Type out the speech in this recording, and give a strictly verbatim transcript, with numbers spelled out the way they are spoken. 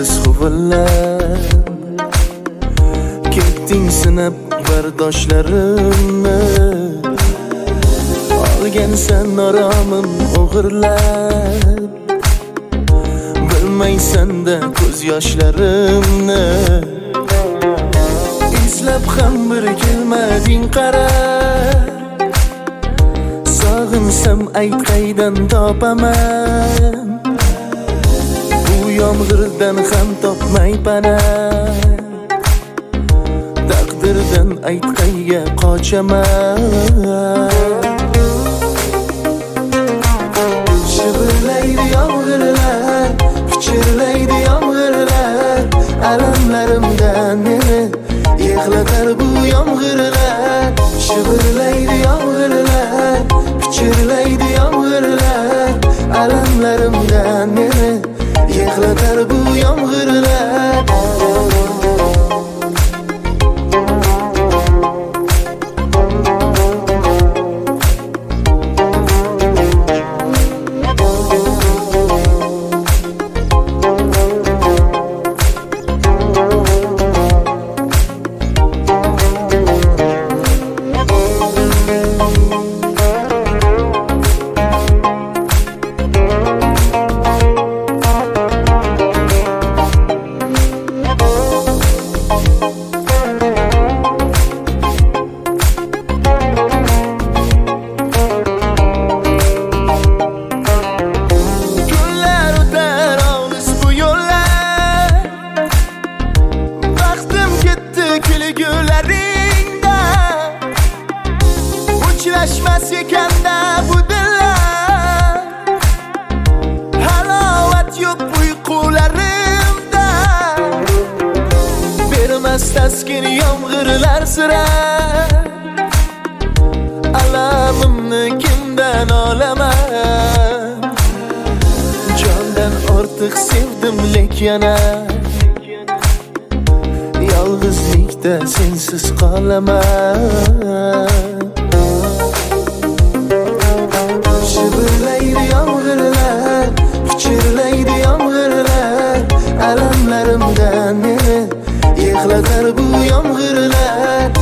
yolg'iz huvillab ketding sinab bardoshlarimni, olgansan oromim o'g'irlab, bilmaysan-da ko'z yoshlarimni. Izlab ham bir kelmading qara, sog'insam ayt qaydan topaman, bu yomg'irdan ham topmay pana. Taqdirdan ayt qayga qochaman. Shivirlaydi yomg'irlar, pichirlaydi yomg'irlar, alamlarimdan meni yig'latar bu yomg'irlar. Shivirlaydi yomg'irlar, pichirlaydi yomg'irlar, alamlarimdan meni yig'latar bu yomg'irlar. Uchrashmas ekanda bu dillar, halovat yo'q uyqularimda, bermas taskin yomg'irlar sira. Alamimni kimdan olaman, jondan ortiq sevdim lek yana, yolg'izlikda sensiz qolaman. Shivirlaydi yomg'irlar, pichirlaydi yomg'irlar, alamlarimdan meni yig'latar bu yomg'irlar.